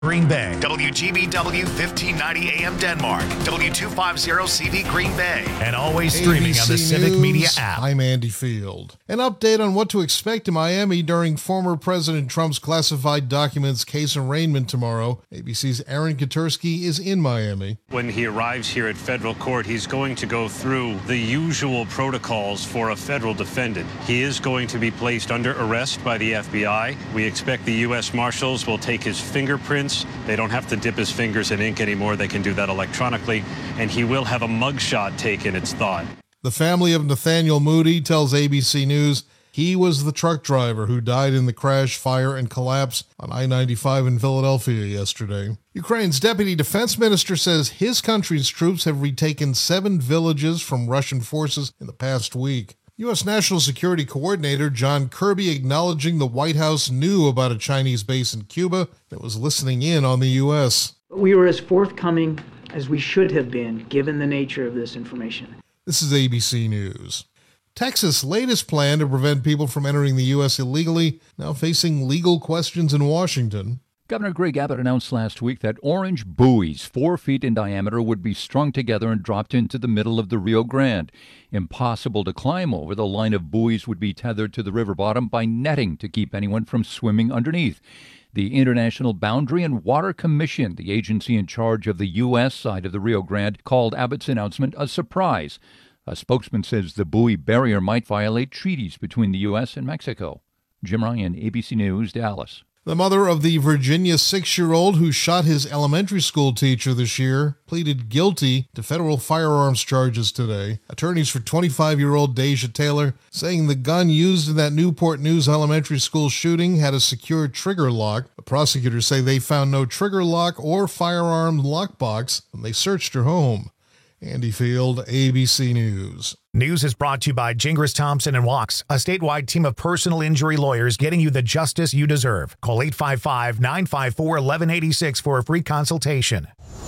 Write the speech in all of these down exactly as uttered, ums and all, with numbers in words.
Green Bay, W G B W fifteen ninety A M Denmark, W two fifty C V Green Bay, and always streaming on the Civic Media app. I'm Andy Field. An update on what to expect in Miami during former President Trump's classified documents case arraignment tomorrow. A B C's Aaron Katersky is in Miami. When he arrives here at federal court, he's going to go through the usual protocols for a federal defendant. He is going to be placed under arrest by the F B I. We expect the U S Marshals will take his fingerprints. They don't have to dip his fingers in ink anymore. They can do that electronically. And he will have a mugshot taken, it's thought. The family of Nathaniel Moody tells A B C News he was the truck driver who died in the crash, fire, and collapse on I ninety-five in Philadelphia yesterday. Ukraine's deputy defense minister says his country's troops have retaken seven villages from Russian forces in the past week. U S National Security Coordinator John Kirby acknowledging the White House knew about a Chinese base in Cuba that was listening in on the U S. We were as forthcoming as we should have been, given the nature of this information. This is A B C News. Texas' latest plan to prevent people from entering the U S illegally, now facing legal questions in Washington. Governor Greg Abbott announced last week that orange buoys four feet in diameter would be strung together and dropped into the middle of the Rio Grande. Impossible to climb over, the line of buoys would be tethered to the river bottom by netting to keep anyone from swimming underneath. The International Boundary and Water Commission, the agency in charge of the U S side of the Rio Grande, called Abbott's announcement a surprise. A spokesman says the buoy barrier might violate treaties between the U S and Mexico. Jim Ryan, A B C News, Dallas. The mother of the Virginia six-year-old who shot his elementary school teacher this year pleaded guilty to federal firearms charges today. Attorneys for twenty-five-year-old Deja Taylor saying the gun used in that Newport News elementary school shooting had a secure trigger lock. The prosecutors say they found no trigger lock or firearm lockbox when they searched her home. Andy Field, A B C News. News is brought to you by Gingras Thompson and Wachs, a statewide team of personal injury lawyers getting you the justice you deserve. Call eight five five, nine five four, one one eight six for a free consultation.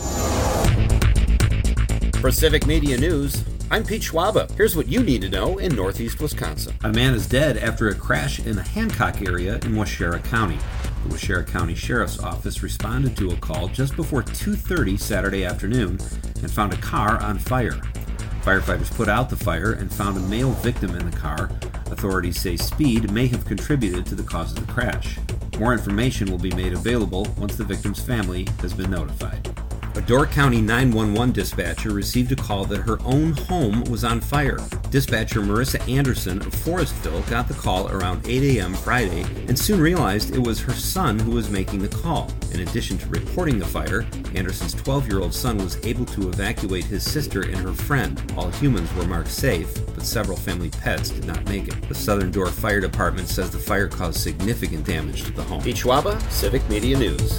For Civic Media News, I'm Pete Schwaba. Here's what you need to know in northeast Wisconsin. A man is dead after a crash in the Hancock area in Waushara County. The Waushara County Sheriff's Office responded to a call just before two thirty Saturday afternoon and found a car on fire. Firefighters put out the fire and found a male victim in the car. Authorities say speed may have contributed to the cause of the crash. More information will be made available once the victim's family has been notified. A Door County nine one one dispatcher received a call that her own home was on fire. Dispatcher Marissa Anderson of Forestville got the call around eight a.m. Friday and soon realized it was her son who was making the call. In addition to reporting the fire, Anderson's twelve-year-old son was able to evacuate his sister and her friend. All humans were marked safe, but several family pets did not make it. The Southern Door Fire Department says the fire caused significant damage to the home. Pete Schwaba, Civic Media News.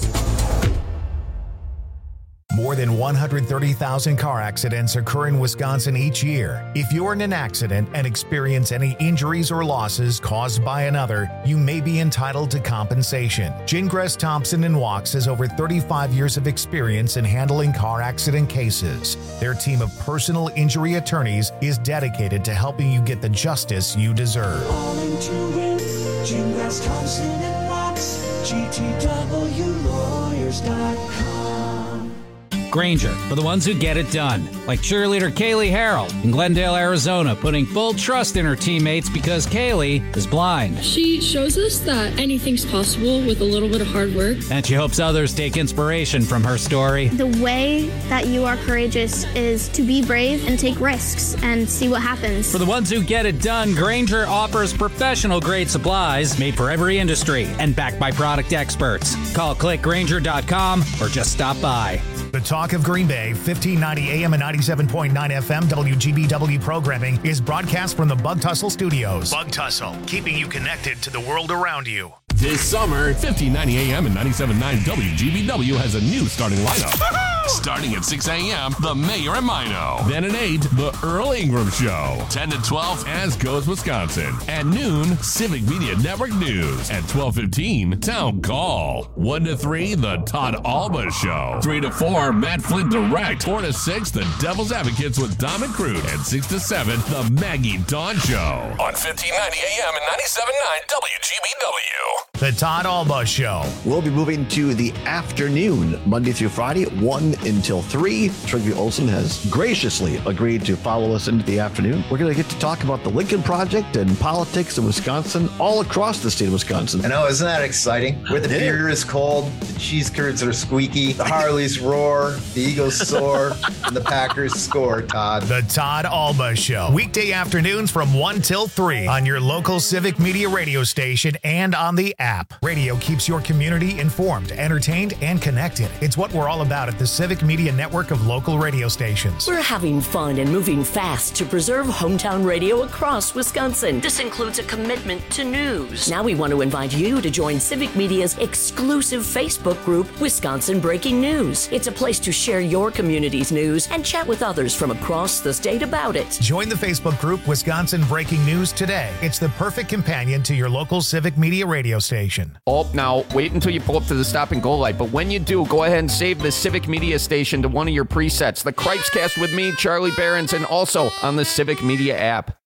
More than one hundred thirty thousand car accidents occur in Wisconsin each year. If you're in an accident and experience any injuries or losses caused by another, you may be entitled to compensation. Gingras Thompson and Wachs has over thirty-five years of experience in handling car accident cases. Their team of personal injury attorneys is dedicated to helping you get the justice you deserve. All into it, Gingras Thompson and Wachs, G T W lawyers dot com. Grainger, for the ones who get it done. Like cheerleader Kaylee Harrell in Glendale, Arizona, putting full trust in her teammates because Kaylee is blind. She shows us that anything's possible with a little bit of hard work. And she hopes others take inspiration from her story. The way that you are courageous is to be brave and take risks and see what happens. For the ones who get it done, Grainger offers professional-grade supplies made for every industry and backed by product experts. Call click grainger dot com or just stop by. The Talk of Green Bay, fifteen ninety A M and ninety-seven point nine F M W G B W programming is broadcast from the Bug Tussle Studios. Bug Tussle, keeping you connected to the world around you. This summer, fifteen ninety A M and ninety-seven point nine W G B W has a new starting lineup. Starting at six a.m., The Mayor and Mino. Then at eight, The Earl Ingram Show. ten to twelve, As Goes Wisconsin. At noon, Civic Media Network News. At twelve fifteen, Town Call. one to three, The Todd Alba Show. three to four, Matt Flint Direct. four to six, The Devil's Advocates with Dom and Crude. And six to seven, The Maggie Dawn Show. On fifteen ninety a.m. and ninety-seven point nine W G B W. The Todd Alba Show. We'll be moving to the afternoon, Monday through Friday, one until three. Trygve Olsen has graciously agreed to follow us into the afternoon. We're going to get to talk about the Lincoln Project and politics in Wisconsin, all across the state of Wisconsin. I know, isn't that exciting? Where the beer is cold, the cheese curds are squeaky, the Harleys roar, the Eagles soar, and the Packers score, Todd. The Todd Alba Show. Weekday afternoons from one till three on your local Civic Media radio station and on the app. Radio keeps your community informed, entertained, and connected. It's what we're all about at the Civic Media network of local radio stations. We're having fun and moving fast to preserve hometown radio across Wisconsin. This includes a commitment to news. Now we want to invite you to join Civic Media's exclusive Facebook group, Wisconsin Breaking News. It's a place to share your community's news and chat with others from across the state about it. Join the Facebook group Wisconsin Breaking News today. It's the perfect companion to your local Civic Media radio station. Oh, now, wait until you pull up to the stop and go light. But when you do, go ahead and save the Civic Media station to one of your presets. The Cripescast with me, Charlie Behrens, and also on the Civic Media app.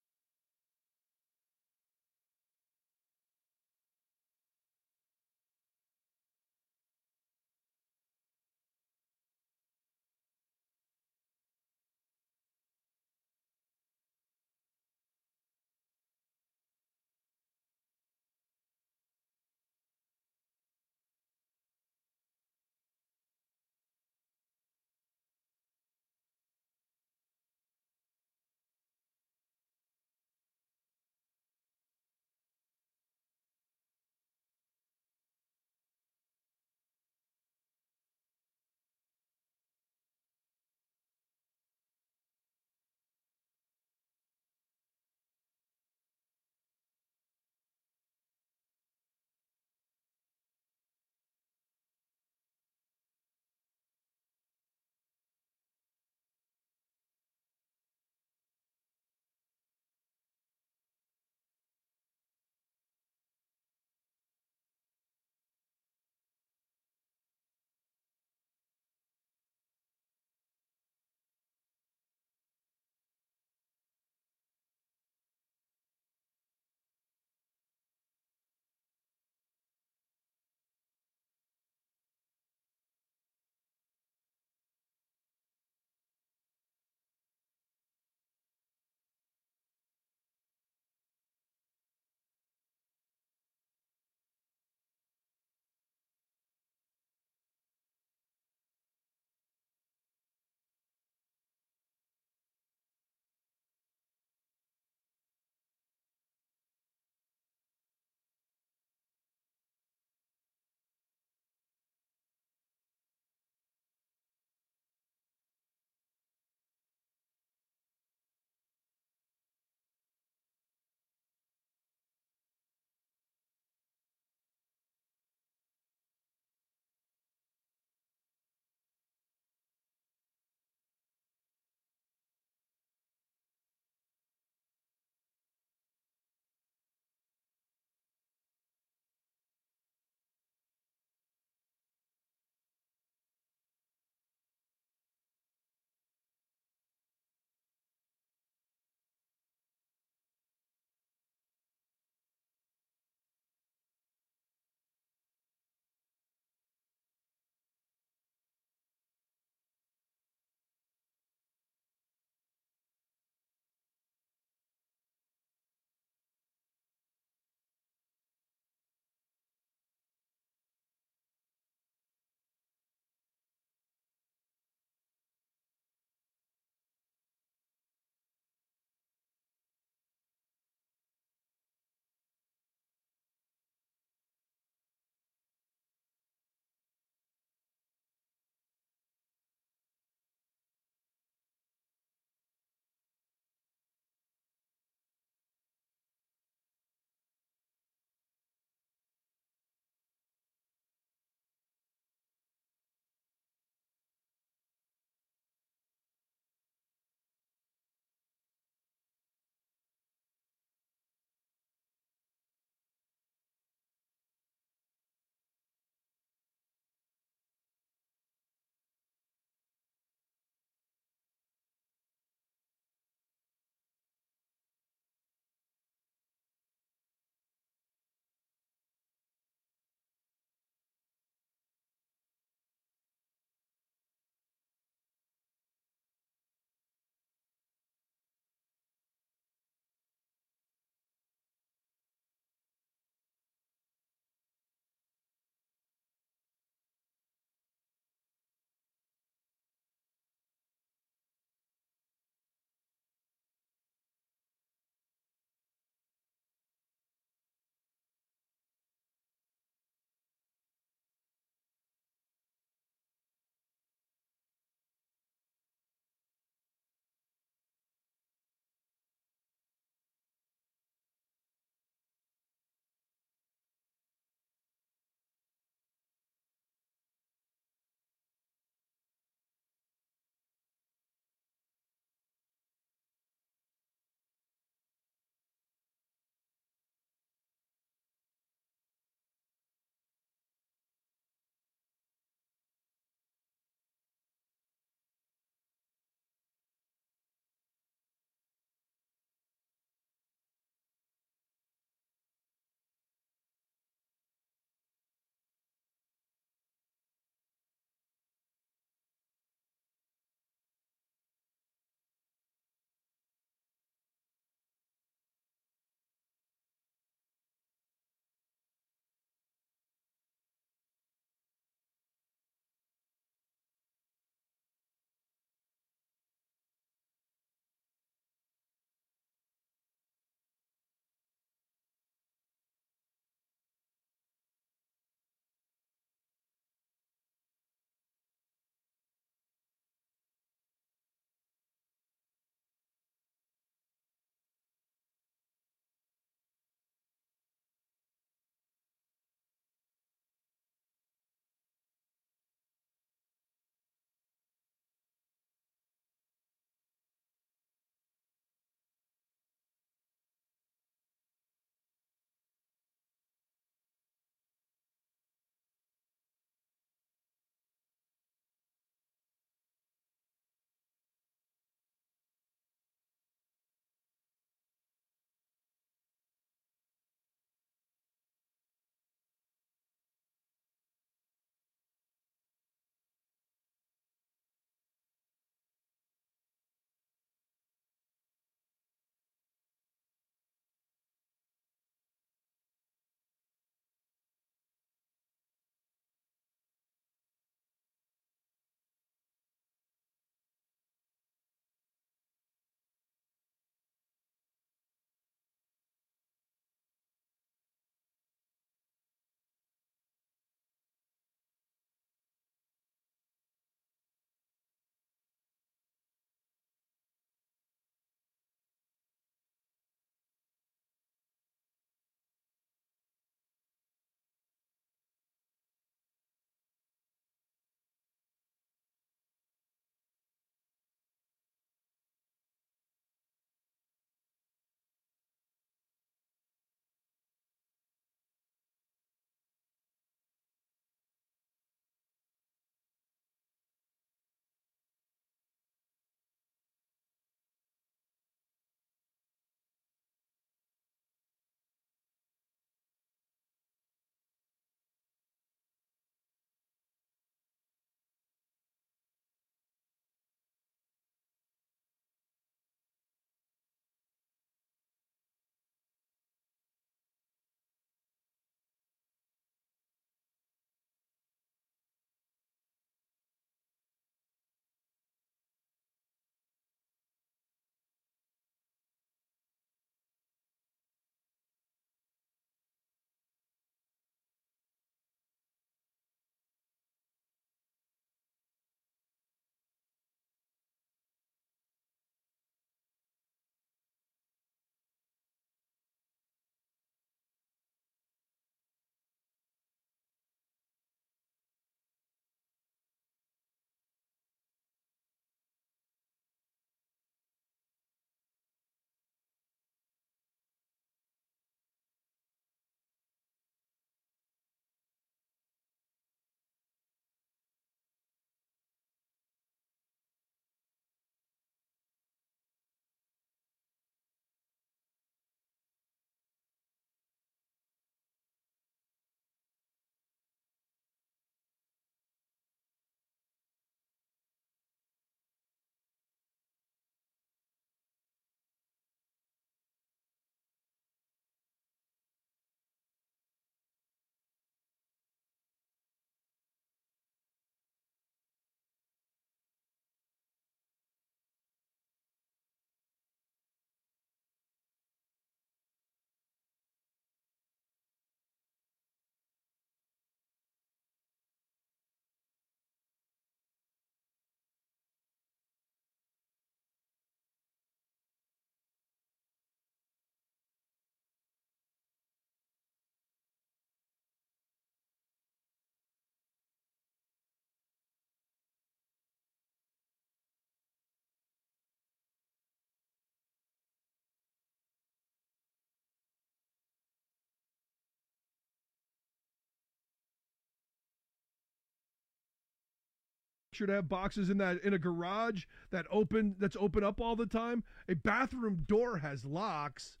should have boxes in that in a garage that open that's open up all the time. A bathroom door has locks.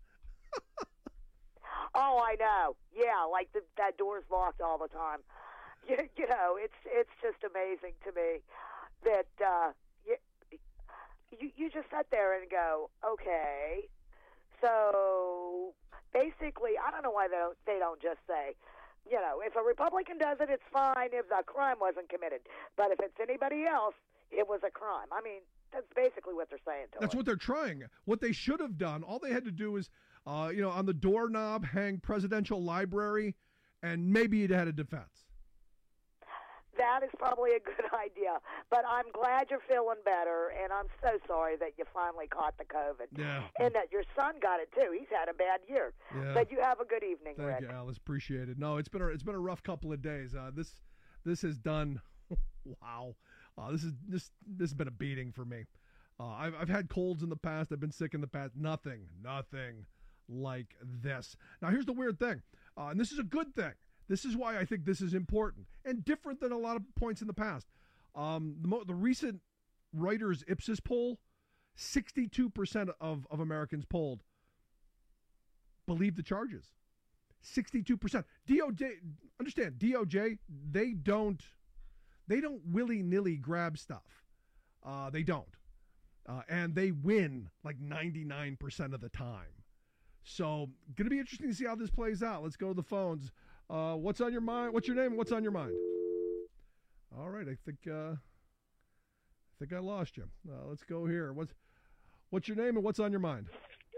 Oh, I know. Yeah, like the, that door's locked all the time. You, you know, it's it's just amazing to me that uh, you, you you just sit there and go, okay. So basically, I don't know why they don't, they don't just say, you know, if a Republican does it, it's fine if the crime wasn't committed. But if it's anybody else, it was a crime. I mean, that's basically what they're saying to That's us. what they're trying. What they should have done, all they had to do is, uh, you know, on the doorknob hang presidential library, and maybe it had a defense. That is probably a good idea. But I'm glad you're feeling better, and I'm so sorry that you finally caught the COVID. Yeah. And that your son got it, too. He's had a bad year. Yeah. But you have a good evening, Thank Rick. you, Alice. Appreciate it. No, it's been a, it's been a rough couple of days. Uh, this this has done, wow. Uh, this is this this has been a beating for me. Uh, I've I've had colds in the past. I've been sick in the past. Nothing, nothing like this. Now here's the weird thing, uh, and this is a good thing. This is why I think this is important and different than a lot of points in the past. Um, the, mo- the recent Reuters Ipsos poll, sixty-two percent of, of Americans polled believe the charges. sixty-two percent. D O J, understand, D O J, they don't, they don't willy-nilly grab stuff. Uh, they don't. Uh, and they win like ninety-nine percent of the time. So, going to be interesting to see how this plays out. Let's go to the phones. Uh, what's on your mind? What's your name? What's on your mind? All right, I think uh, I think I lost you. Uh, let's go here. What's what's your name and what's on your mind?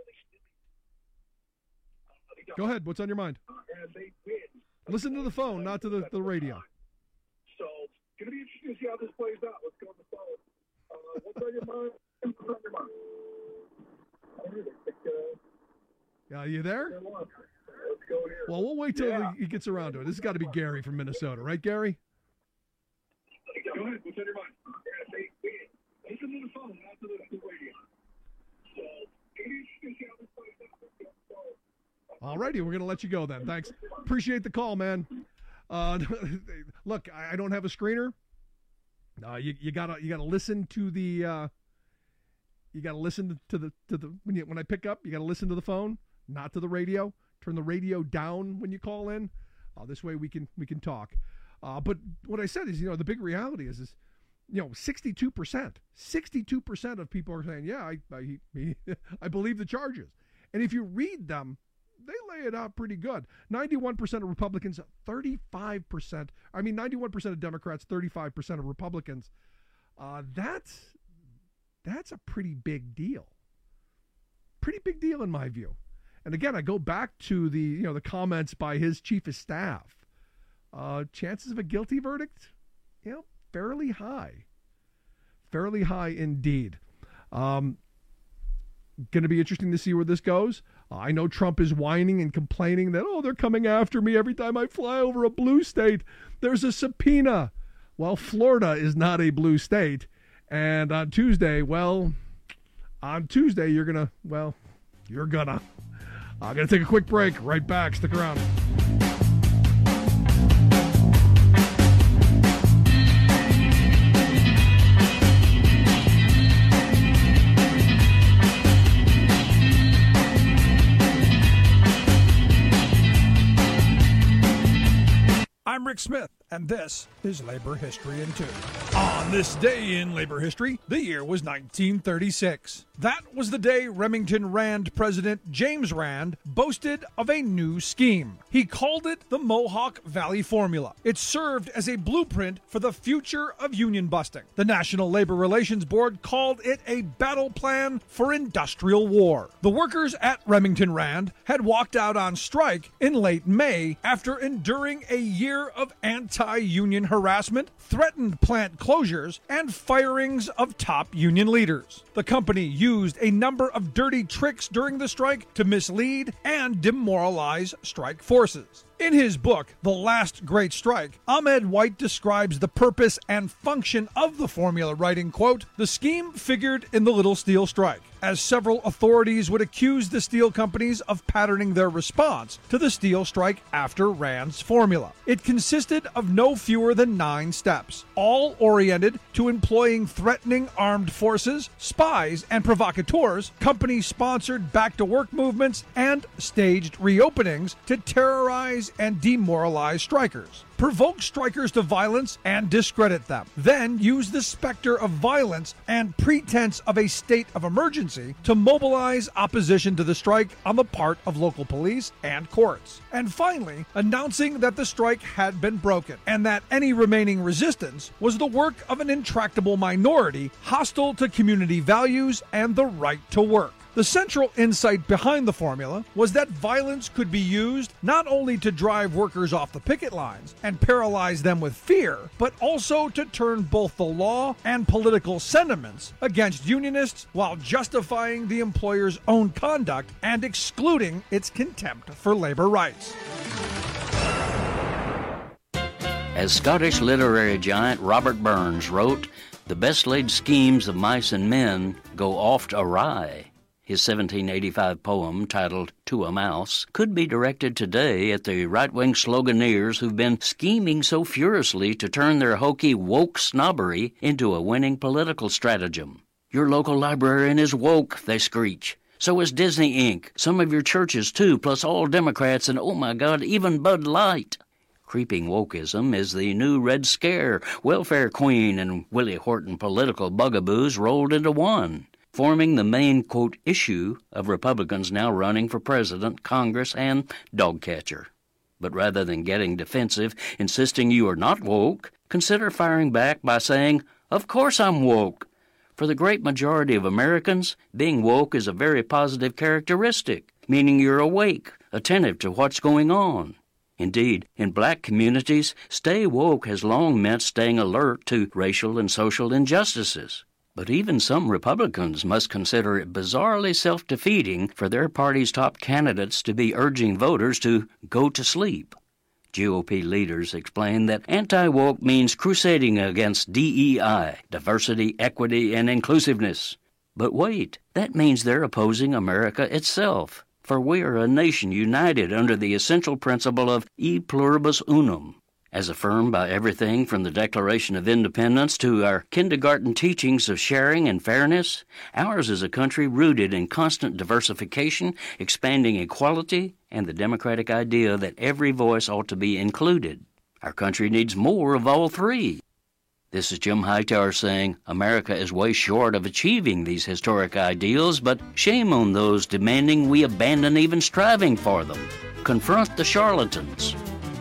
Go ahead. What's on your mind? Listen to the phone, not to the, the radio. So, going to be interesting to see how this plays out. Let's go on the phone. Uh, what's on your mind? What's on your mind? I really think, uh, Are you there? Let's go here. Well, we'll wait till Yeah. he gets around to it. This has got to be Gary from Minnesota, right, Gary? Go ahead. What's on your mind? Listen to the phone, not to the, the radio. So, going to be interesting to see how this plays out. Let's go on the phone. All righty, we're going to let you go then. Thanks. Appreciate the call, man. Uh, look, I, I don't have a screener. Uh, you you gotta you gotta listen to the uh, you gotta listen to the to the when you when I pick up, you gotta listen to the phone, not to the radio. Turn the radio down when you call in. Uh, this way we can we can talk. Uh, but what I said is, you know, the big reality is is, you know, sixty-two percent, sixty-two percent of people are saying, yeah, I I, he, I believe the charges. And if you read them, they lay it out pretty good. ninety-one percent of Republicans, thirty-five percent, I mean, ninety-one percent of Democrats, thirty-five percent of Republicans. Uh, that's, that's a pretty big deal. Pretty big deal in my view. And again, I go back to the, you know, the comments by his chief of staff. Uh, chances of a guilty verdict, you know, fairly high. Fairly high indeed. Um, Going to be interesting to see where this goes. Uh, I know Trump is whining and complaining that, oh, they're coming after me every time I fly over a blue state. There's a subpoena. Well, Florida is not a blue state. And on Tuesday, well, on Tuesday, you're going to, well, you're going to. I'm going to take a quick break. Right back. Stick around. I'm Rick Smith, and this is Labor History in Two. On this day in labor history, the year was nineteen thirty-six. That was the day Remington Rand President James Rand boasted of a new scheme. He called it the Mohawk Valley Formula. It served as a blueprint for the future of union busting. The National Labor Relations Board called it a battle plan for industrial war. The workers at Remington Rand had walked out on strike in late May after enduring a year of anti-union harassment, threatened plant closures, and firings of top union leaders. The company used a number of dirty tricks during the strike to mislead and demoralize strike forces. In his book, The Last Great Strike, Ahmed White describes the purpose and function of the formula, writing, quote, "The scheme figured in the Little Steel Strike, as several authorities would accuse the steel companies of patterning their response to the steel strike after Rand's formula. It consisted of no fewer than nine steps, all oriented to employing threatening armed forces, spies, and provocateurs, company-sponsored back-to-work movements, and staged reopenings to terrorize and demoralize strikers. Provoke strikers to violence and discredit them. Then use the specter of violence and pretense of a state of emergency to mobilize opposition to the strike on the part of local police and courts. And finally, announcing that the strike had been broken and that any remaining resistance was the work of an intractable minority hostile to community values and the right to work. The central insight behind the formula was that violence could be used not only to drive workers off the picket lines and paralyze them with fear, but also to turn both the law and political sentiments against unionists while justifying the employer's own conduct and excluding its contempt for labor rights." As Scottish literary giant Robert Burns wrote, "The best laid schemes of mice and men go oft awry." His seventeen eighty-five poem, titled To a Mouse, could be directed today at the right-wing sloganeers who've been scheming so furiously to turn their hokey woke snobbery into a winning political stratagem. "Your local librarian is woke," they screech. "So is Disney Incorporated. Some of your churches, too, plus all Democrats, and oh my God, even Bud Light." Creeping wokeism is the new Red Scare, welfare queen, and Willie Horton political bugaboos rolled into one, forming the main, quote, issue of Republicans now running for president, Congress, and dog catcher. But rather than getting defensive, insisting you are not woke, consider firing back by saying, "Of course I'm woke." For the great majority of Americans, being woke is a very positive characteristic, meaning you're awake, attentive to what's going on. Indeed, in black communities, stay woke has long meant staying alert to racial and social injustices. But even some Republicans must consider it bizarrely self-defeating for their party's top candidates to be urging voters to go to sleep. G O P leaders explain that anti-woke means crusading against D E I, diversity, equity, and inclusiveness. But wait, that means they're opposing America itself, for we are a nation united under the essential principle of e pluribus unum, as affirmed by everything from the Declaration of Independence to our kindergarten teachings of sharing and fairness. Ours is a country rooted in constant diversification, expanding equality, and the democratic idea that every voice ought to be included. Our country needs more of all three. This is Jim Hightower saying America is way short of achieving these historic ideals, but shame on those demanding we abandon even striving for them. Confront the charlatans.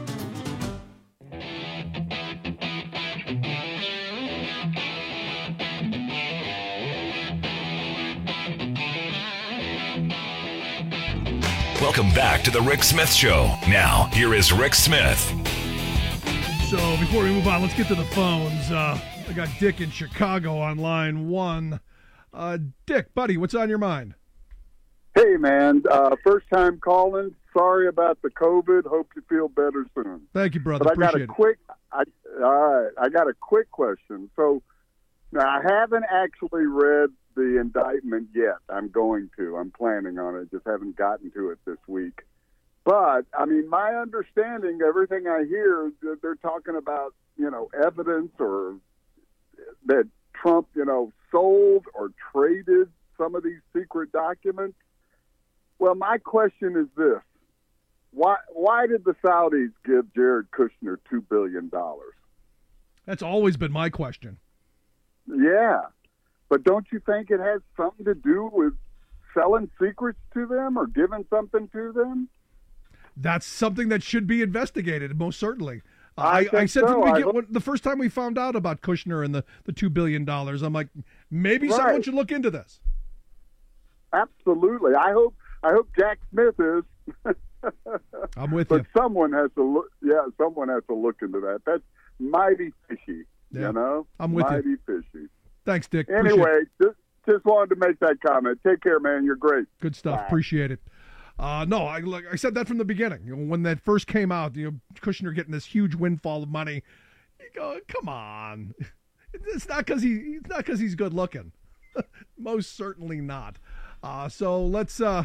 Welcome back to the Rick Smith Show. Now, here is Rick Smith. So before we move on, let's get to the phones. Uh, I got Dick in Chicago on line one. Uh, Dick, buddy, what's on your mind? Hey, man. Uh, first time calling. Sorry about the COVID. Hope you feel better soon. Thank you, brother. But I Appreciate got a quick. I, all right, I got a quick question. So now I haven't actually read the indictment yet. I'm going to. I'm planning on it. Just haven't gotten to it this week. But, I mean, my understanding, everything I hear, they're talking about, you know, evidence or that Trump, you know, sold or traded some of these secret documents. Well, my question is this. Why why did the Saudis give Jared Kushner two billion dollars? That's always been my question. Yeah. But don't you think it has something to do with selling secrets to them or giving something to them? That's something that should be investigated, most certainly. Uh, I, I, I said so. we I get, hope... when, the first time we found out about Kushner and the, the two billion dollars, I'm like, maybe right. someone should look into this. Absolutely. I hope I hope Jack Smith is. I'm with but you. But someone has to look. Yeah, someone has to look into that. That's mighty fishy. Yeah. You know, I'm with mighty you. Mighty fishy. Thanks, Dick. Anyway, just just wanted to make that comment. Take care, man. You're great. Good stuff. Bye. Appreciate it. Uh, no, I like I said that from the beginning. You know, when that first came out, you know, Kushner getting this huge windfall of money. You go, come on. It's not because he. It's not because he's good looking. Most certainly not. Uh, so let's. Uh,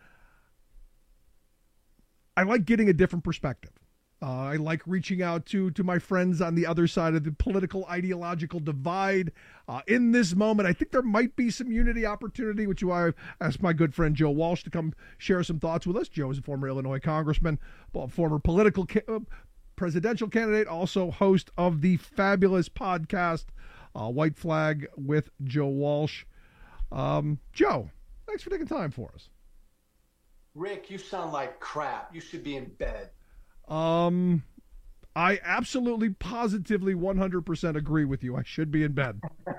I like getting a different perspective. Uh, I like reaching out to to my friends on the other side of the political ideological divide. Uh, in this moment, I think there might be some unity opportunity, which is why I asked my good friend Joe Walsh to come share some thoughts with us. Joe is a former Illinois congressman, former political ca- uh, presidential candidate, also host of the fabulous podcast uh, White Flag with Joe Walsh. Um, Joe, thanks for taking time for us. Rick, you sound like crap. You should be in bed. Um, I absolutely, positively, one hundred percent agree with you. I should be in bed.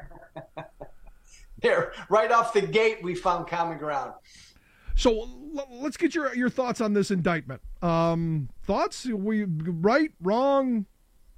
There, right off the gate, we found common ground. So l- let's get your your thoughts on this indictment. Um, thoughts? We right, wrong?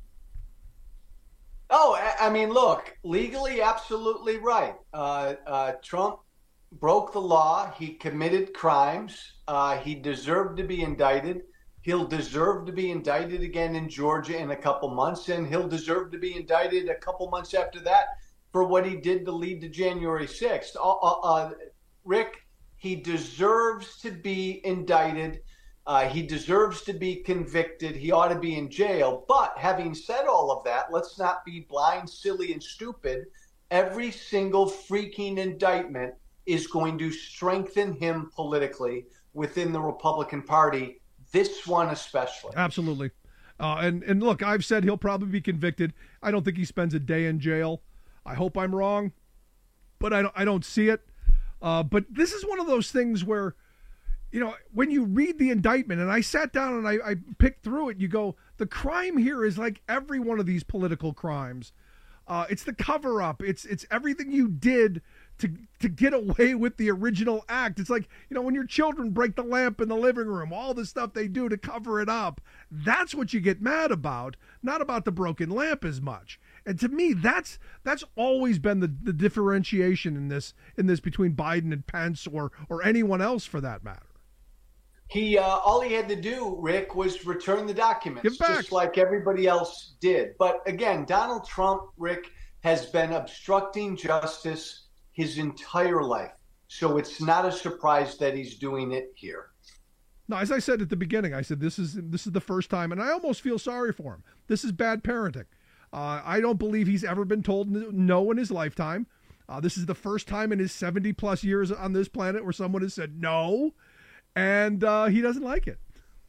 Oh, I, I mean, look, legally, absolutely right. Uh, uh, Trump broke the law. He committed crimes. Uh, he deserved to be indicted. He'll deserve to be indicted again in Georgia in a couple months, and he'll deserve to be indicted a couple months after that for what he did to lead to January sixth. Uh, uh, Rick, he deserves to be indicted. Uh, he deserves to be convicted. He ought to be in jail. But having said all of that, let's not be blind, silly, and stupid. Every single freaking indictment is going to strengthen him politically within the Republican Party. This one especially. Absolutely. Uh, and, and look, I've said he'll probably be convicted. I don't think he spends a day in jail. I hope I'm wrong, but I don't, I don't see it. Uh, but this is one of those things where, you know, when you read the indictment, and I sat down and I, I picked through it, you go, the crime here is like every one of these political crimes. Uh, it's the cover-up. It's it's everything you did to to get away with the original act. It's like, you know, when your children break the lamp in the living room, all the stuff they do to cover it up. That's what you get mad about, not about the broken lamp as much. And to me, that's that's always been the, the differentiation in this in this between Biden and Pence, or or anyone else for that matter. He uh, all he had to do, Rick, was return the documents, Give back. just like everybody else did. But again, Donald Trump, Rick, has been obstructing justice his entire life. So it's not a surprise that he's doing it here. No, as I said at the beginning, I said this is this is the first time, and I almost feel sorry for him. This is bad parenting. Uh, I don't believe he's ever been told no in his lifetime. Uh, this is the first time in his seventy plus years on this planet where someone has said no, and uh, he doesn't like it.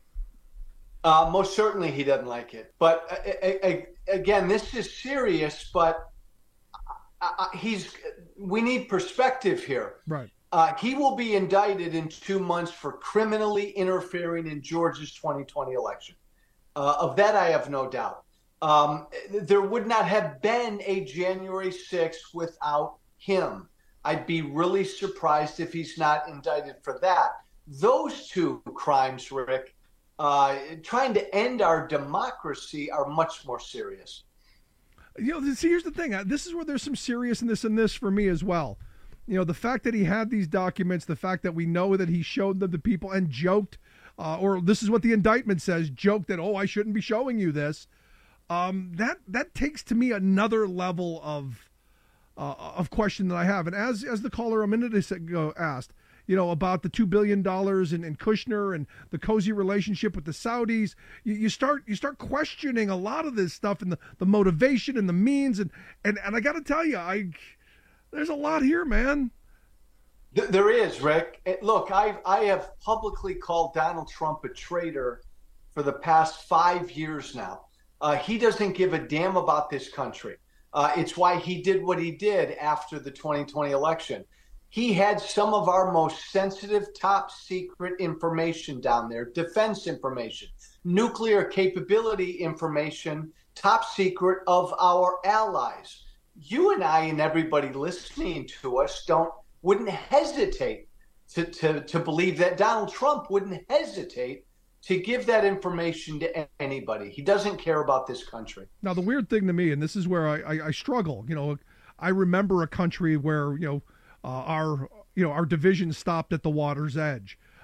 Uh, most certainly he doesn't like it. But uh, uh, again, this is serious, but uh, he's. we need perspective here. Right. Uh, he will be indicted in two months for criminally interfering in Georgia's twenty twenty election. Uh, of that, I have no doubt. Um, there would not have been a January sixth without him. I'd be really surprised if he's not indicted for that. Those two crimes, Rick, uh, trying to end our democracy, are much more serious. You know, see, here's the thing. This is where there's some seriousness in this for me as well. You know, the fact that he had these documents, the fact that we know that he showed them to people and joked, uh, or this is what the indictment says, joked that, oh, I shouldn't be showing you this. Um, that that takes to me another level of uh, of question that I have. And as as the caller a minute ago asked, you know, about the two billion dollars and, and Kushner and the cozy relationship with the Saudis, you, you start you start questioning a lot of this stuff and the, the motivation and the means. And, and, and I got to tell you, I there's a lot here, man. There is, Rick. Look, I I have publicly called Donald Trump a traitor for the past five years now. Uh, he doesn't give a damn about this country. Uh, it's why he did what he did after the twenty twenty election. He had some of our most sensitive, top secret information down there, defense information, nuclear capability information, top secret of our allies. You and I and everybody listening to us don't wouldn't hesitate to, to, to believe that Donald Trump wouldn't hesitate to give that information to anybody. He doesn't care about this country. Now, the weird thing to me, and this is where I, I, I struggle, you know, I remember a country where, you know, uh, our, you know, our division stopped at the water's edge.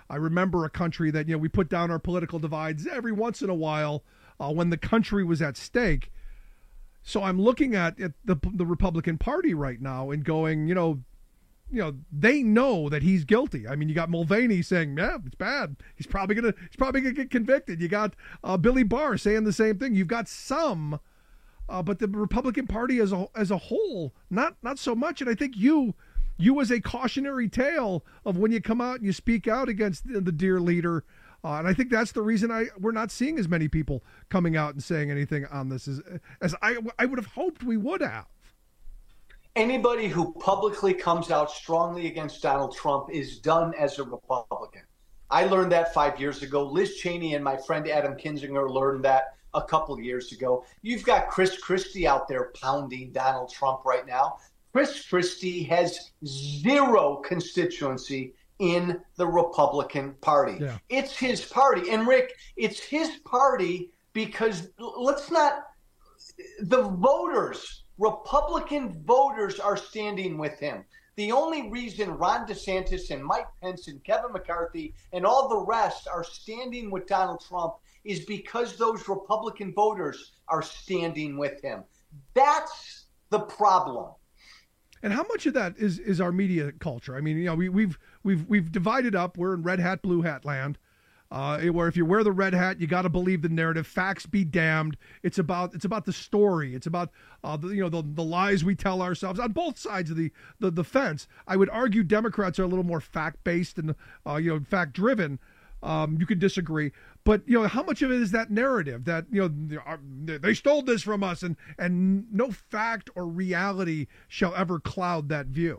I remember a country that, you know, we put down our political divides every once in a while uh, when the country was at stake. So I'm looking at, at the the Republican Party right now and going, you know, you know, they know that he's guilty. I mean, you got Mulvaney saying, yeah, it's bad. He's probably gonna he's probably gonna get convicted. You got uh, Billy Barr saying the same thing. You've got some, uh, but the Republican Party as a as a whole, not not so much. And I think you you as a cautionary tale of when you come out and you speak out against the, the dear leader. Uh, and I think that's the reason I we're not seeing as many people coming out and saying anything on this as as I I would have hoped we would have. Anybody who publicly comes out strongly against Donald Trump is done as a Republican. I learned that five years ago. Liz Cheney and my friend Adam Kinzinger learned that a couple years ago. You've got Chris Christie out there pounding Donald Trump right now. Chris Christie has zero constituency in the Republican Party. Yeah. It's his party. And Rick, it's his party because let's not, the voters, Republican voters are standing with him. The only reason Ron DeSantis and Mike Pence and Kevin McCarthy and all the rest are standing with Donald Trump is because those Republican voters are standing with him. That's the problem. And how much of that is, is our media culture? I mean, you know, we, we've we've we've divided up. We're in red hat, blue hat land. Uh, where if you wear the red hat, you got to believe the narrative. Facts be damned. It's about it's about the story. It's about uh, the, you know the the lies we tell ourselves on both sides of the, the, the fence. I would argue Democrats are a little more fact based and uh, you know fact driven. Um, you could disagree, but you know how much of it is that narrative that you know they stole this from us, and and no fact or reality shall ever cloud that view.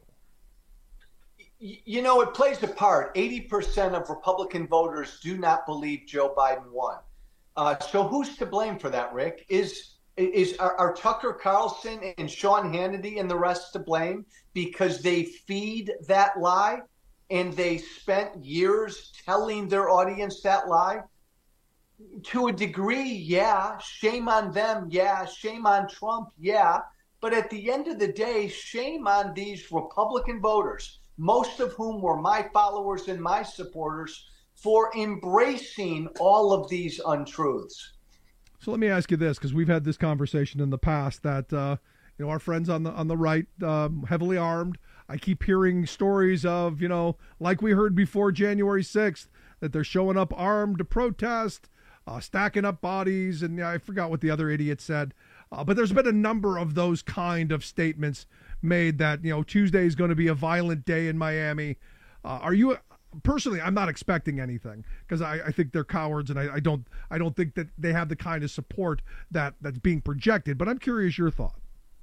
You know, it plays a part. eighty percent of Republican voters do not believe Joe Biden won. Uh, so who's to blame for that, Rick? Is is are, are Tucker Carlson and Sean Hannity and the rest to blame because they feed that lie and they spent years telling their audience that lie? To a degree, yeah. Shame on them, yeah. Shame on Trump, yeah. But at the end of the day, shame on these Republican voters, most of whom were my followers and my supporters, for embracing all of these untruths. So let me ask you this, because we've had this conversation in the past that uh, you know our friends on the on the right, um, heavily armed. I keep hearing stories of, you know, like we heard before January sixth, that they're showing up armed to protest, uh, stacking up bodies, and yeah, I forgot what the other idiot said. Uh, but there's been a number of those kind of statements made that, you know, Tuesday is going to be a violent day in Miami. Uh, are you personally? I'm not expecting anything because I, I think they're cowards, and I, I don't I don't think that they have the kind of support that that's being projected. But I'm curious your thought.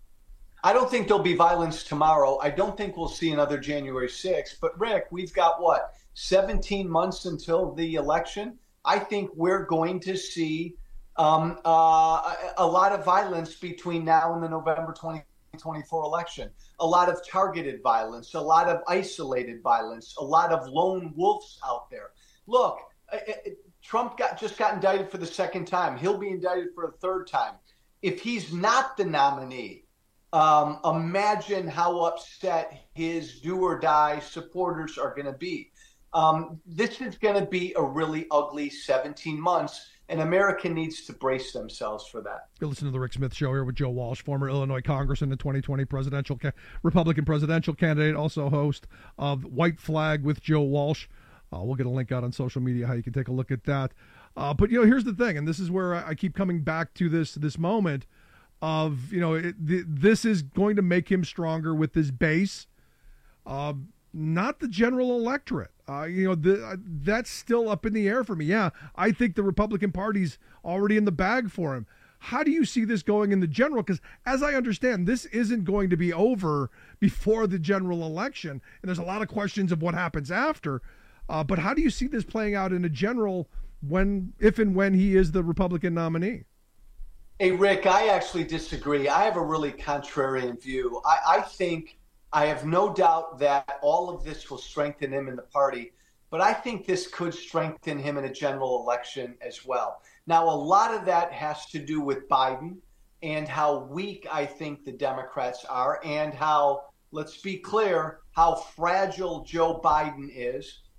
I don't think there'll be violence tomorrow. I don't think we'll see another January sixth. But Rick, we've got what, seventeen months until the election. I think we're going to see um, uh, a lot of violence between now and the November twenty twenty-four election. A lot of targeted violence, a lot of isolated violence, a lot of lone wolves out there. Look, Trump got just got indicted for the second time. He'll be indicted for a third time. If he's not the nominee, um, imagine how upset his do or die supporters are going to be. Um, this is going to be a really ugly seventeen months. And America needs to brace themselves for that. You're listening to the Rick Smith Show here with Joe Walsh, former Illinois congressman and twenty twenty presidential ca- Republican presidential candidate, also host of White Flag with Joe Walsh. Uh, we'll get a link out on social media how you can take a look at that. Uh, but, you know, here's the thing, and this is where I, I keep coming back to this this moment of, you know, it, th- this is going to make him stronger with his base, uh, not the general electorate. Uh, you know, the, uh, that's still up in the air for me. Yeah, I think the Republican Party's already in the bag for him. How do you see this going in the general? Because as I understand, this isn't going to be over before the general election. And there's a lot of questions of what happens after. Uh, but how do you see this playing out in a general when, if and when he is the Republican nominee? Hey, Rick, I actually disagree. I have a really contrarian view. I, I think... I have no doubt that all of this will strengthen him in the party, but I think this could strengthen him in a general election as well. Now, a lot of that has to do with Biden and how weak I think the Democrats are and how, let's be clear, how fragile Joe Biden is.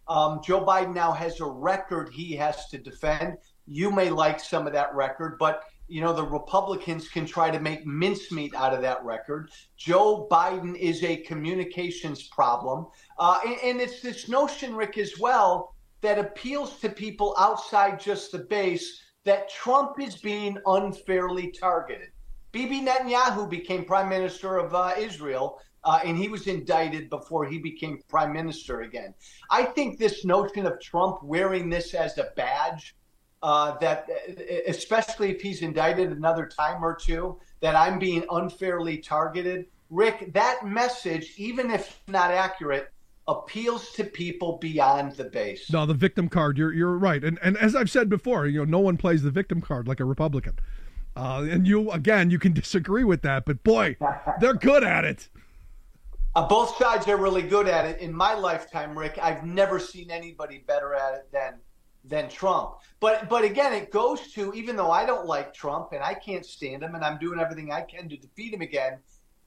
Um, Joe Biden now has a record he has to defend. You may like some of that record, but you know, the Republicans can try to make mincemeat out of that record. Joe Biden is a communications problem. Uh, and, and it's this notion, Rick, as well, that appeals to people outside just the base that Trump is being unfairly targeted. Bibi Netanyahu became prime minister of uh, Israel, uh, and he was indicted before he became prime minister again. I think this notion of Trump wearing this as a badge, Uh, that especially if he's indicted another time or two, that I'm being unfairly targeted. Rick, that message, even if not accurate, appeals to people beyond the base. No, the victim card, you're you're right. And and as I've said before, you know, no one plays the victim card like a Republican. Uh, and you, again, you can disagree with that, but boy, they're good at it. Uh, both sides are really good at it. In my lifetime, Rick, I've never seen anybody better at it than than Trump. But but again, it goes to, even though I don't like Trump and I can't stand him and I'm doing everything I can to defeat him again,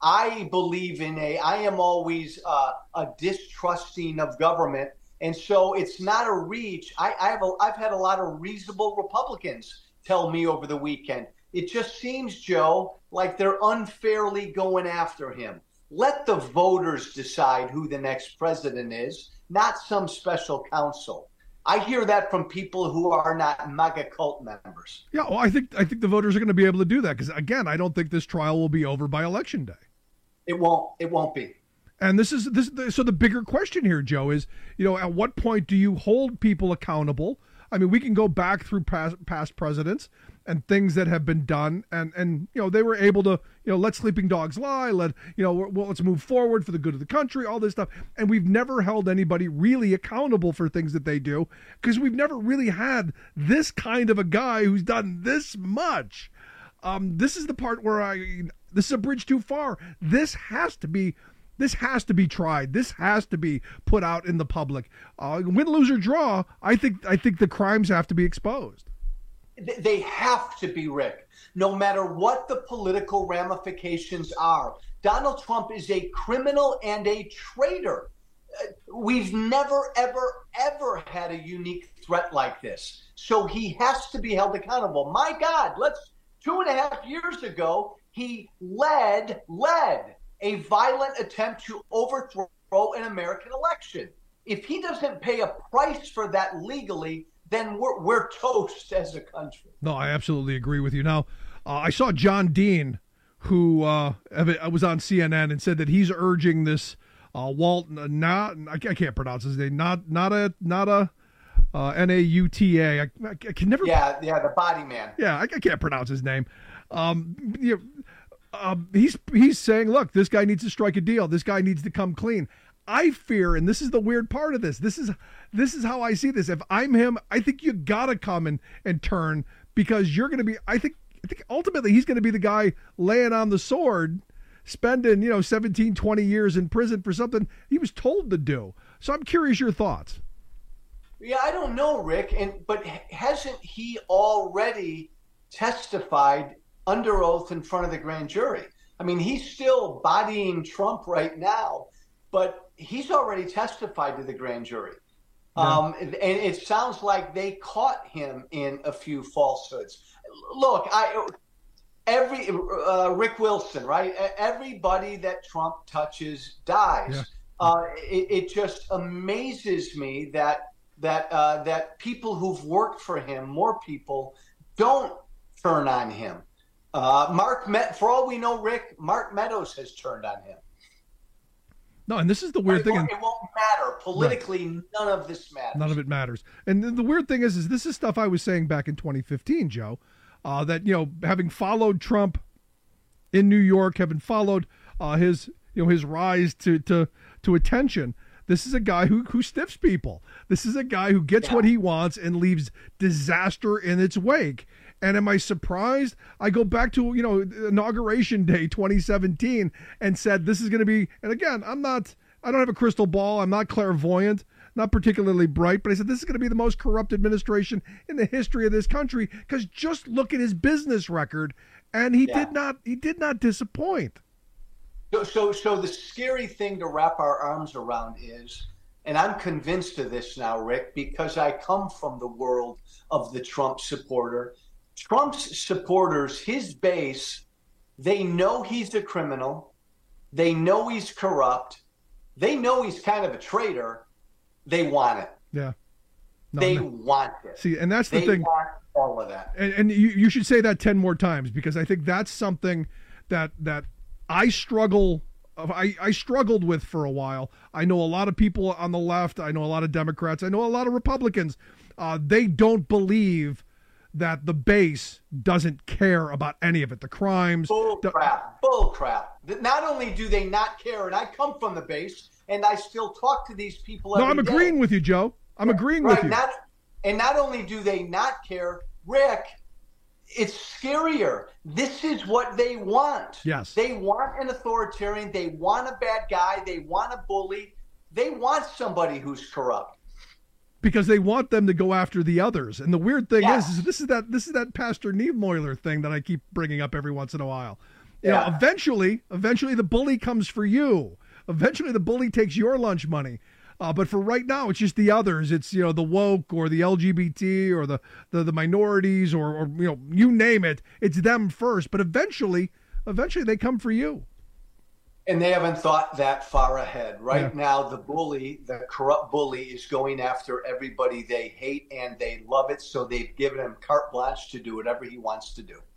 I believe in a, I am always uh, a distrusting of government. And so it's not a reach. I, I have a, I've had a lot of reasonable Republicans tell me over the weekend, it just seems, Joe, like they're unfairly going after him. Let the voters decide who the next president is, not some special counsel. I hear that from people who are not MAGA cult members. Yeah, well, I think I think the voters are going to be able to do that because, again, I don't think this trial will be over by Election Day. It won't. It won't be. And this is this. So the bigger question here, Joe, is, you know, at what point do you hold people accountable? I mean, we can go back through past, past presidents and things that have been done, and and you know they were able to, you know, let sleeping dogs lie, let you know, well, let's move forward for the good of the country, all this stuff, and we've never held anybody really accountable for things that they do because we've never really had this kind of a guy who's done this much. Um, this is the part where I, this is a bridge too far. This has to be. This has to be tried. This has to be put out in the public. Uh, win, lose, or draw, I think I think the crimes have to be exposed. They have to be, Rick, no matter what the political ramifications are. Donald Trump is a criminal and a traitor. We've never, ever, ever had a unique threat like this. So he has to be held accountable. My God, let's two and a half years ago, he led, led. a violent attempt to overthrow an American election. If he doesn't pay a price for that legally, then we're, we're toast as a country. No, I absolutely agree with you. Now, uh, I saw John Dean, who uh, was on C N N and said that he's urging this uh, Walt, not, I can't pronounce his name, not not a, not a, uh, N A U T A. I, I can never. Yeah, yeah, the body man. Yeah, I, I can't pronounce his name. Um, you know, Um, he's he's saying, look, this guy needs to strike a deal. This guy needs to come clean. I fear, and this is the weird part of this. This is this is how I see this. If I'm him, I think you gotta come and, and turn because you're gonna be. I think I think ultimately he's gonna be the guy laying on the sword, spending you know seventeen, twenty years in prison for something he was told to do. So I'm curious your thoughts. Yeah, I don't know, Rick, and but hasn't he already testified under oath in front of the grand jury? I mean, he's still bodying Trump right now, but he's already testified to the grand jury. Yeah. Um, and it sounds like they caught him in a few falsehoods. Look, I every uh, Rick Wilson, right? Everybody that Trump touches dies. Yeah. Uh, it, it just amazes me that that uh, that people who've worked for him, more people, don't turn on him. Uh, Mark, Met- for all we know, Rick, Mark Meadows has turned on him. No, and this is the weird it thing. Won't, it won't matter. Politically, right. None of this matters. None of it matters. And the weird thing is, is this is stuff I was saying back in twenty fifteen, Joe, uh, that, you know, having followed Trump in New York, having followed uh, his, you know, his rise to, to, to attention, this is a guy who, who stiffs people. This is a guy who gets yeah. what he wants and leaves disaster in its wake. And am I surprised? I go back to, you know, Inauguration Day twenty seventeen and said this is going to be, and again, I'm not, I don't have a crystal ball. I'm not clairvoyant, not particularly bright, but I said this is going to be the most corrupt administration in the history of this country because just look at his business record, and he yeah. did not, he did not disappoint. So, so, so the scary thing to wrap our arms around is, and I'm convinced of this now, Rick, because I come from the world of the Trump supporter. Trump's supporters, his base, they know he's a criminal. They know he's corrupt. They know he's kind of a traitor. They want it. Yeah. No, they no. want it. See, and that's the they thing. Want all of that. And, and you, you should say that ten more times, because I think that's something that that I struggle I, I struggled with for a while. I know a lot of people on the left. I know a lot of Democrats. I know a lot of Republicans. Uh, they don't believe that the base doesn't care about any of it. The crimes. Bull the, crap. Bull crap. Not only do they not care, and I come from the base, and I still talk to these people every No, I'm day. agreeing with you, Joe. I'm agreeing right, with you. Not, and not only do they not care, Rick, it's scarier. This is what they want. Yes. They want an authoritarian. They want a bad guy. They want a bully. They want somebody who's corrupt. Because they want them to go after the others. And the weird thing Yes. is, is this is that this is that Pastor Niemöller thing that I keep bringing up every once in a while. You Yeah. know, eventually, eventually the bully comes for you. Eventually the bully takes your lunch money. Uh, but for right now, it's just the others. It's, you know, the woke or the L G B T or the, the, the minorities or, or, you know, you name it. It's them first. But eventually, eventually they come for you. And they haven't thought that far ahead. Right Yeah. now, the bully, the corrupt bully, is going after everybody they hate and they love it. So they've given him carte blanche to do whatever he wants to do.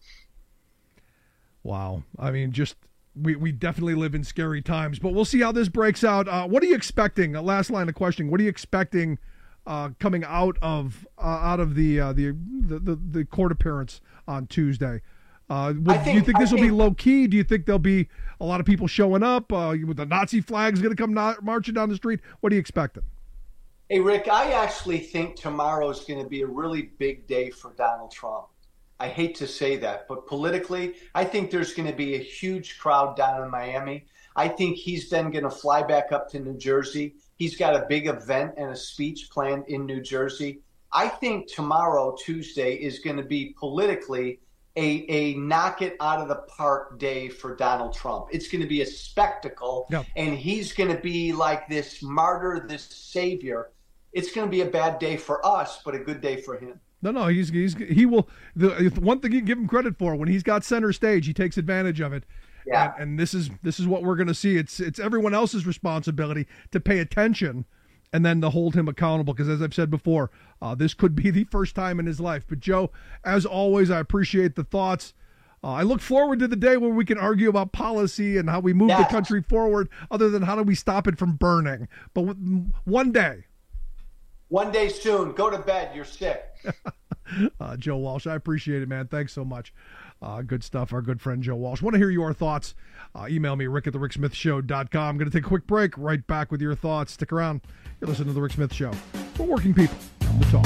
Wow. I mean, just we, we definitely live in scary times, but we'll see how this breaks out. Uh, what are you expecting? Uh, last line of questioning. What are you expecting uh, coming out of uh, out of the, uh, the, the the the court appearance on Tuesday? Uh, would, think- do you think this I will be think- low key? Do you think there'll be a lot of people showing up? Uh, with the Nazi flags going to come not marching down the street? What are you expecting? Hey, Rick, I actually think tomorrow is going to be a really big day for Donald Trump. I hate to say that, but politically, I think there's going to be a huge crowd down in Miami. I think he's then going to fly back up to New Jersey. He's got a big event and a speech planned in New Jersey. I think tomorrow, Tuesday, is going to be politically a, a knock it out of the park day for Donald Trump. It's going to be a spectacle, Yeah. and he's going to be like this martyr, this savior. It's going to be a bad day for us, but a good day for him. No, no, he's he's he will. The one thing you can give him credit for, when he's got center stage, he takes advantage of it. Yeah. And, and this is this is what we're going to see. It's it's everyone else's responsibility to pay attention, and then to hold him accountable. Because as I've said before, uh, this could be the first time in his life. But Joe, as always, I appreciate the thoughts. Uh, I look forward to the day where we can argue about policy and how we move Yes. the country forward, other than how do we stop it from burning. But w- one day. One day soon. Go to bed. You're sick. uh, Joe Walsh, I appreciate it, man. Thanks so much. Uh, good stuff. Our good friend Joe Walsh. Want to hear your thoughts? Uh, email me, rick at the rick smith show dot com. I'm going to take a quick break. Right back with your thoughts. Stick around. You're listening to The Rick Smith Show. For working people. The talk.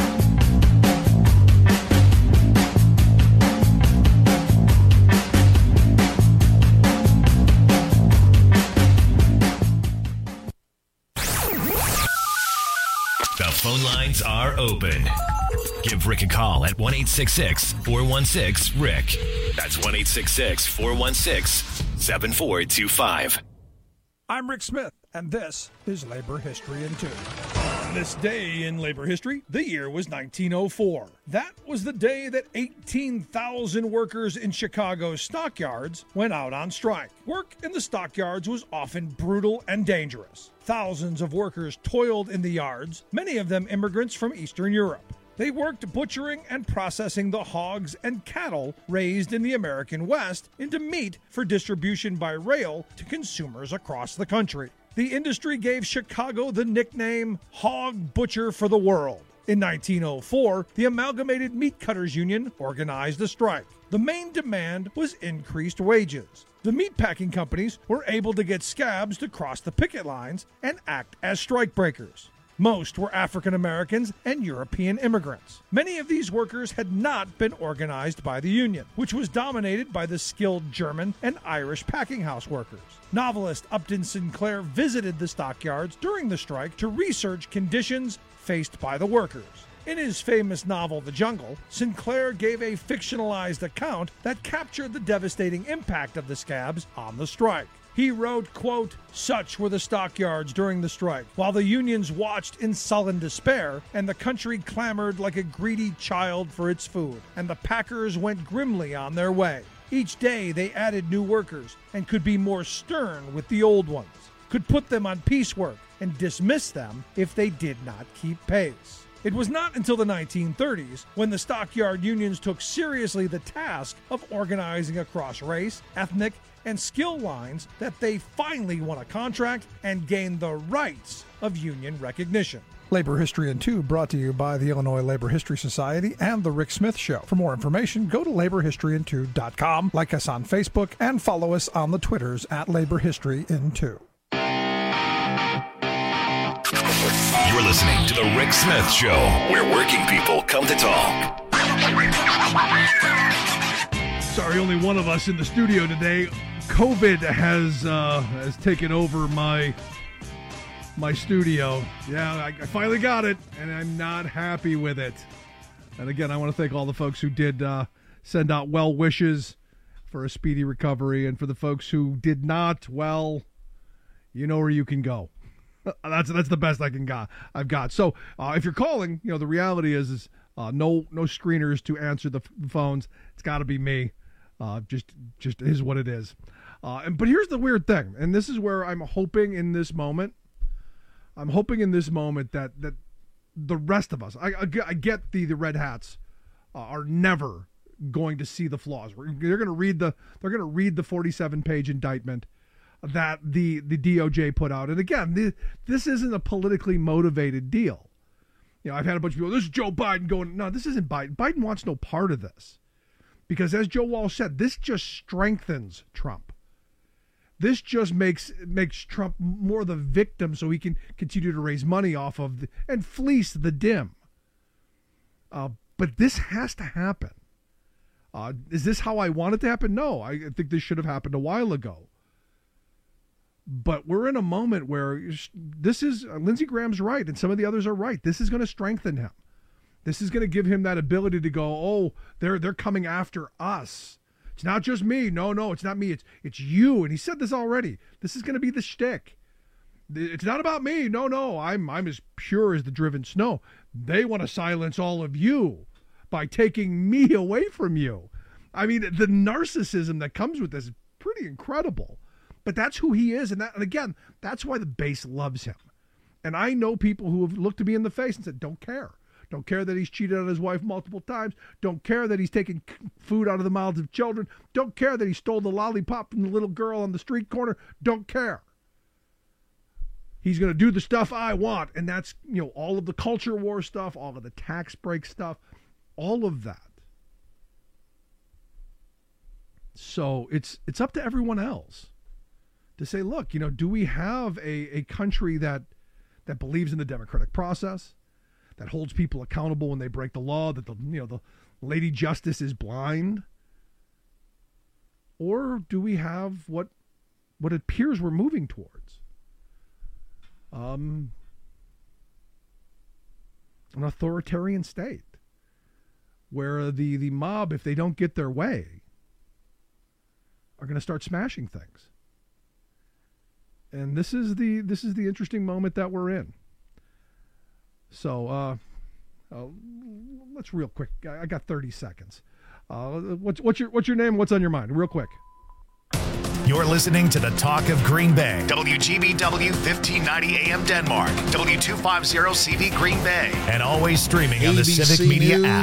The phone lines are open. Give Rick a call at one eight six six, four one six, Rick. That's one eight six six, four one six, seven four two five. I'm Rick Smith, and this is Labor History in Two. On this day in labor history, the year was nineteen oh four. That was the day that eighteen thousand workers in Chicago's stockyards went out on strike. Work in the stockyards was often brutal and dangerous. Thousands of workers toiled in the yards, many of them immigrants from Eastern Europe. They worked butchering and processing the hogs and cattle raised in the American West into meat for distribution by rail to consumers across the country. The industry gave Chicago the nickname Hog Butcher for the World. In nineteen oh four, the Amalgamated Meat Cutters Union organized a strike. The main demand was increased wages. The meatpacking companies were able to get scabs to cross the picket lines and act as strikebreakers. Most were African Americans and European immigrants. Many of these workers had not been organized by the union, which was dominated by the skilled German and Irish packing house workers. Novelist Upton Sinclair visited the stockyards during the strike to research conditions faced by the workers. In his famous novel, The Jungle, Sinclair gave a fictionalized account that captured the devastating impact of the scabs on the strike. He wrote, quote, "Such were the stockyards during the strike, while the unions watched in sullen despair, and the country clamored like a greedy child for its food, and the packers went grimly on their way. Each day they added new workers and could be more stern with the old ones, could put them on piecework and dismiss them if they did not keep pace." It was not until the nineteen thirties when the stockyard unions took seriously the task of organizing across race, ethnic, and skill lines that they finally won a contract and gained the rights of union recognition. Labor History in Two brought to you by the Illinois Labor History Society and The Rick Smith Show. For more information, go to labor history in two dot com, like us on Facebook, and follow us on the Twitters at Labor History in Two. You're listening to The Rick Smith Show, where working people come to talk. Sorry, only one of us in the studio today. COVID has uh, has taken over my my studio. Yeah, I, I finally got it, and I'm not happy with it. And again, I want to thank all the folks who did uh, send out well wishes for a speedy recovery, and for the folks who did not, well, you know where you can go. That's that's the best I can got. I've got. So uh, if you're calling, you know the reality is is uh, no no screeners to answer the, f- the phones. It's got to be me. Uh, just just is what it is. Uh, and but here's the weird thing, and this is where I'm hoping in this moment. I'm hoping in this moment that that the rest of us, I, I, I get the the red hats uh, are never going to see the flaws. They're going to read the they're going to read the forty-seven page indictment that the, the D O J put out. And again, the, this isn't a politically motivated deal. You know, I've had a bunch of people, this is Joe Biden going, no, this isn't Biden. Biden wants no part of this. Because as Joe Walsh said, this just strengthens Trump. This just makes makes Trump more the victim so he can continue to raise money off of the, and fleece the dim. Uh, but this has to happen. Uh, is this how I want it to happen? No, I think this should have happened a while ago. But we're in a moment where this is, uh, Lindsey Graham's right, and some of the others are right. This is going to strengthen him. This is going to give him that ability to go, oh, they're they're coming after us. It's not just me. No, no, it's not me. It's it's you. And he said this already. This is going to be the shtick. It's not about me. No, no, I'm I'm as pure as the driven snow. They want to silence all of you by taking me away from you. I mean, the narcissism that comes with this is pretty incredible. But that's who he is, and that, and again, that's why the base loves him. And I know people who have looked to me in the face and said, don't care. Don't care that he's cheated on his wife multiple times. Don't care that he's taken food out of the mouths of children. Don't care that he stole the lollipop from the little girl on the street corner. Don't care. He's going to do the stuff I want, and that's, you know, all of the culture war stuff, all of the tax break stuff, all of that. So it's it's up to everyone else to say, look, you know, do we have a, a country that that believes in the democratic process, that holds people accountable when they break the law, that the you know the Lady Justice is blind? Or do we have what what it appears we're moving towards? Um, an authoritarian state where the, the mob, if they don't get their way, are going to start smashing things. And this is the this is the interesting moment that we're in. So uh, uh, let's real quick. I, I got thirty seconds. Uh, what's what's your what's your name? What's on your mind? Real quick. You're listening to the Talk of Green Bay. W G B W fifteen ninety A M Denmark. W two fifty C V Green Bay. And always streaming on the Civic Media app.